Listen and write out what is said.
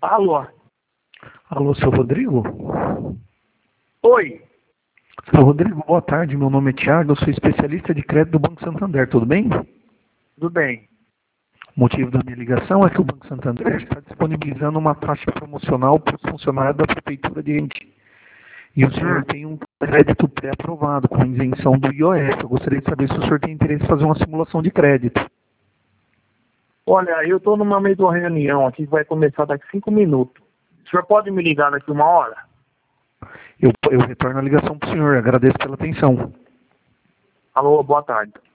Alô? Alô, seu Rodrigo? Oi. Seu Rodrigo, boa tarde. Meu nome é Thiago, eu sou especialista de crédito do Banco Santander, tudo bem? Tudo bem. O motivo da minha ligação é que o Banco Santander está disponibilizando uma taxa promocional para os funcionários da Prefeitura de Ente. E o senhor tem um crédito pré-aprovado com isenção do IOF. Eu gostaria de saber se o senhor tem interesse em fazer uma simulação de crédito. Olha, eu estou numa meio de uma reunião aqui que vai começar daqui 5 minutos. O senhor pode me ligar daqui 1 hora? Eu retorno a ligação para o senhor. Agradeço pela atenção. Alô, boa tarde.